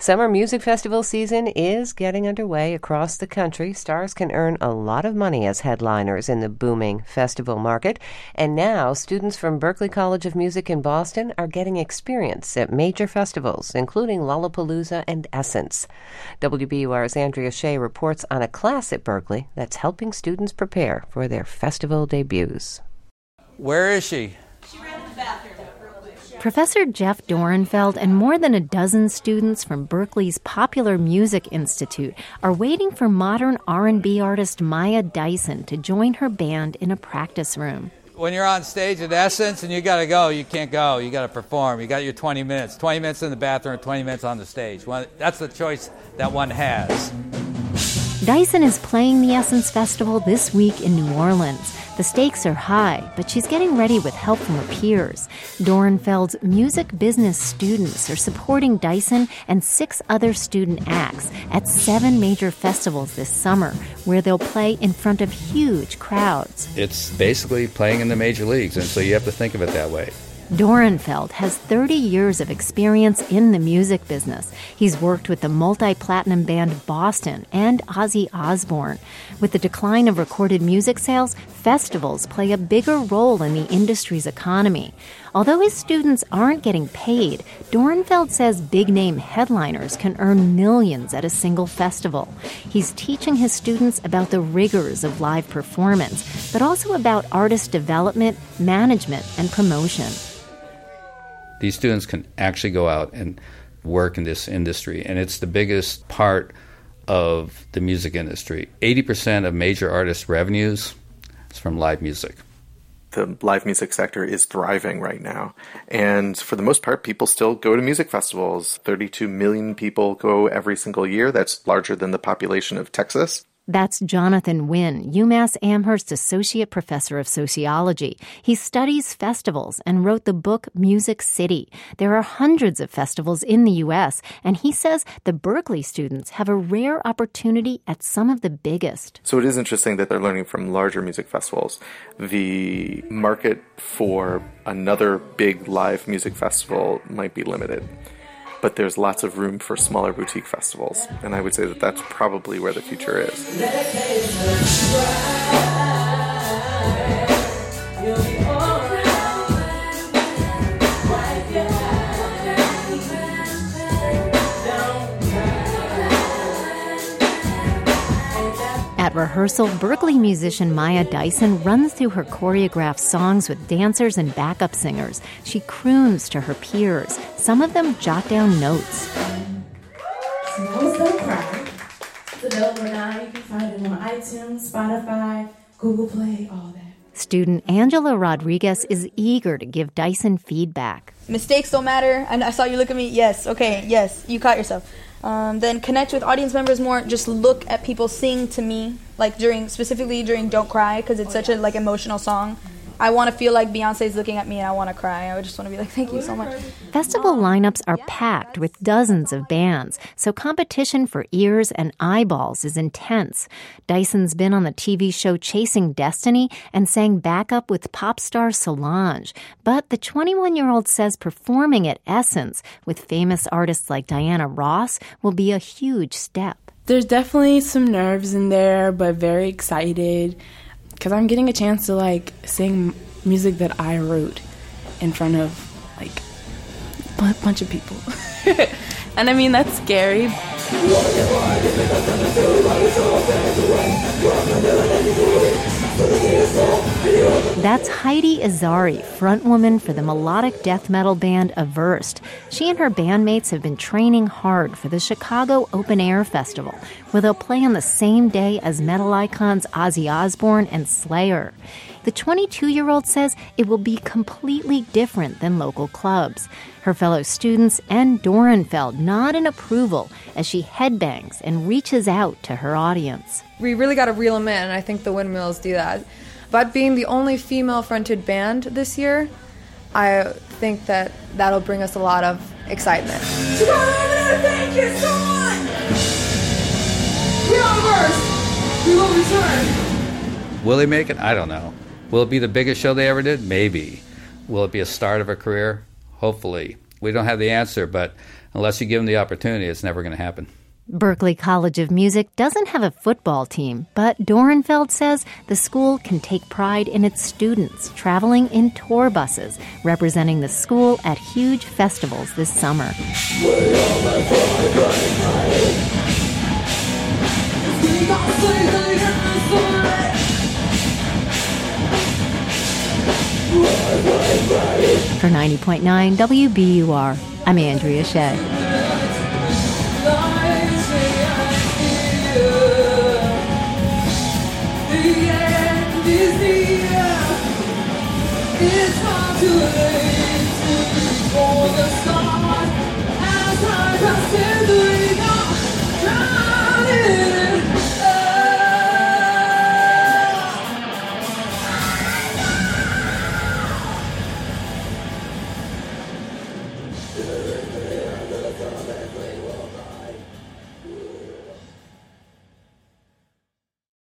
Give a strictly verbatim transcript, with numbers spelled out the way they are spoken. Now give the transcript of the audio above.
Summer music festival season is getting underway across the country. Stars can earn a lot of money as headliners in the booming festival market. And now, students from Berklee College of Music in Boston are getting experience at major festivals, including Lollapalooza and Essence. W B U R's Andrea Shea reports on a class at Berklee that's helping students prepare for their festival debuts. Where is she? She ran to the bathroom. Professor Jeff Dorenfeld and more than a dozen students from Berklee's Popular Music Institute are waiting for modern R and B artist Maya Dyson to join her band in a practice room. When you're on stage at Essence and you got to go, you can't go. You got to perform. You got your twenty minutes. twenty minutes in the bathroom, twenty minutes on the stage. Well, that's the choice that one has. Dyson is playing the Essence Festival this week in New Orleans. The stakes are high, but she's getting ready with help from her peers. Dorenfeld's music business students are supporting Dyson and six other student acts at seven major festivals this summer, where they'll play in front of huge crowds. It's basically playing in the major leagues, and so you have to think of it that way. Dorenfeld has thirty years of experience in the music business. He's worked with the multi-platinum band Boston and Ozzy Osbourne. With the decline of recorded music sales, festivals play a bigger role in the industry's economy. Although his students aren't getting paid, Dorenfeld says big-name headliners can earn millions at a single festival. He's teaching his students about the rigors of live performance, but also about artist development, management, and promotion. These students can actually go out and work in this industry, and it's the biggest part of the music industry. eighty percent of major artists' revenues is from live music. The live music sector is thriving right now, and for the most part, people still go to music festivals. thirty-two million people go every single year. That's larger than the population of Texas. That's Jonathan Wynn, UMass Amherst Associate Professor of Sociology. He studies festivals and wrote the book Music City. There are hundreds of festivals in the U S, and he says the Berklee students have a rare opportunity at some of the biggest. So it is interesting that they're learning from larger music festivals. The market for another big live music festival might be limited, but there's lots of room for smaller boutique festivals, and I would say that that's probably where the future is. At rehearsal, Berklee musician Maya Dyson runs through her choreographed songs with dancers and backup singers. She croons to her peers. Some of them jot down notes. Smells Don't Cry. It's available now. You can find it on iTunes, Spotify, Google Play, all that. Student Angela Rodriguez is eager to give Dyson feedback. Mistakes don't matter. And I saw you look at me. Yes, okay, yes, you caught yourself. Um, then connect with audience members more. Just look at people sing to me, like during specifically during Don't Cry, because it's such a like emotional song. I want to feel like Beyonce's looking at me and I want to cry. I just want to be like, thank you so much. Festival lineups are packed with dozens of bands, so competition for ears and eyeballs is intense. Dyson's been on the T V show Chasing Destiny and sang backup with pop star Solange. But the twenty-one-year-old says performing at Essence with famous artists like Diana Ross will be a huge step. There's definitely some nerves in there, but very excited, because I'm getting a chance to, like, sing music that I wrote in front of, like, a bunch of people. And, I mean, that's scary. That's Heidi Azari, frontwoman for the melodic death metal band Averst. She and her bandmates have been training hard for the Chicago Open Air Festival, where they'll play on the same day as metal icons Ozzy Osbourne and Slayer. The twenty-two-year-old says it will be completely different than local clubs. Her fellow students and Dorenfeld nod in approval as she headbangs and reaches out to her audience. We really got to reel them in, and I think the Windmills do that. But being the only female-fronted band this year, I think that that'll bring us a lot of excitement. Thank you so much! We are first! We will return! Will they make it? I don't know. Will it be the biggest show they ever did? Maybe. Will it be a start of a career? Hopefully. We don't have the answer, but unless you give them the opportunity, it's never going to happen. Berklee College of Music doesn't have a football team, but Dorenfeld says the school can take pride in its students traveling in tour buses, representing the school at huge festivals this summer. For ninety point nine W B U R, I'm Andrea Shea.